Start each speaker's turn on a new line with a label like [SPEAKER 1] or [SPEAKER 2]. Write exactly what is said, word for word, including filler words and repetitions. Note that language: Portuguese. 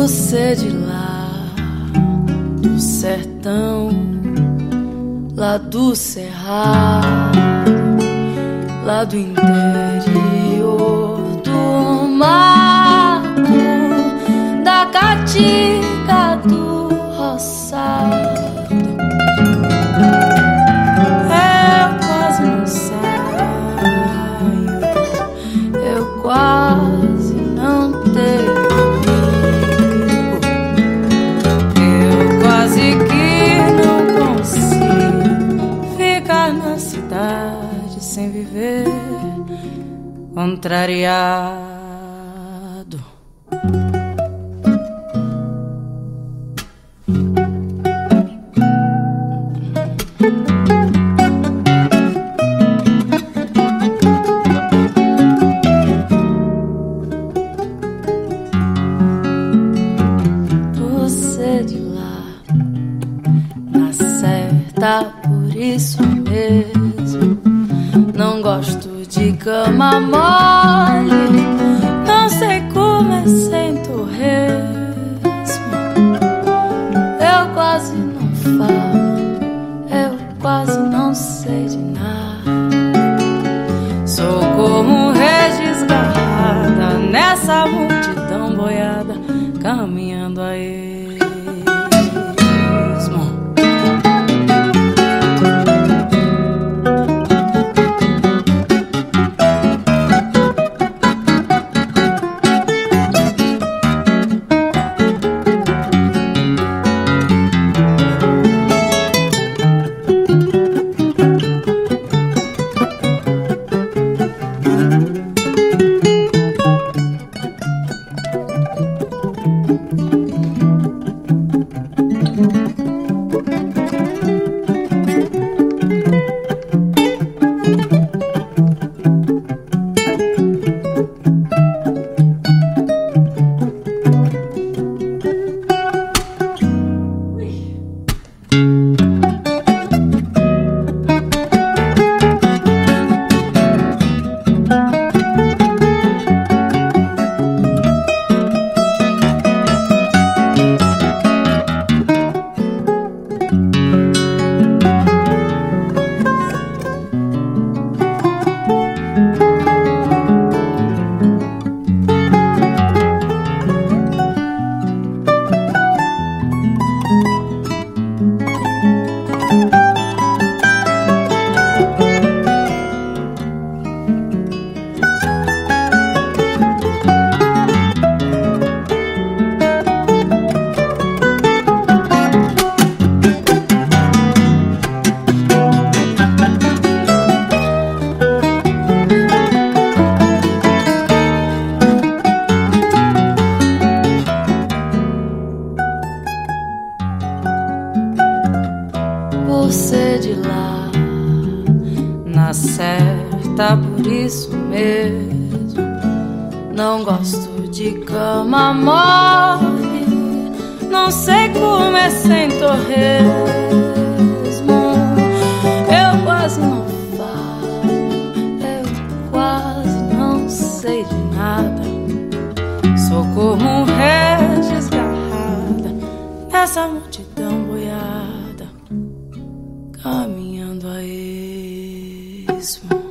[SPEAKER 1] Você de lá do sertão, lá do cerrado, lá do interior do mato, da caatinga do roçado. Eu quase não saio, eu quase não tenho amigo, eu quase que não consigo ficar na cidade sem viver contrariado. Você de lá, na certa, por isso mesmo não gosto de cama mole, não sei comer sem torresmo. Eu quase não falo, eu quase não sei de nada. Sou como Regis Garrada nessa multidão boiada, caminhando a esmo. Você de lá, na certa, por isso mesmo não gosto de cama mole, não sei comer sem torresmo. Eu quase não falo, eu quase não sei de nada. Sou como um Regis Garrada nessa multidão boiada, caminhando a esmo.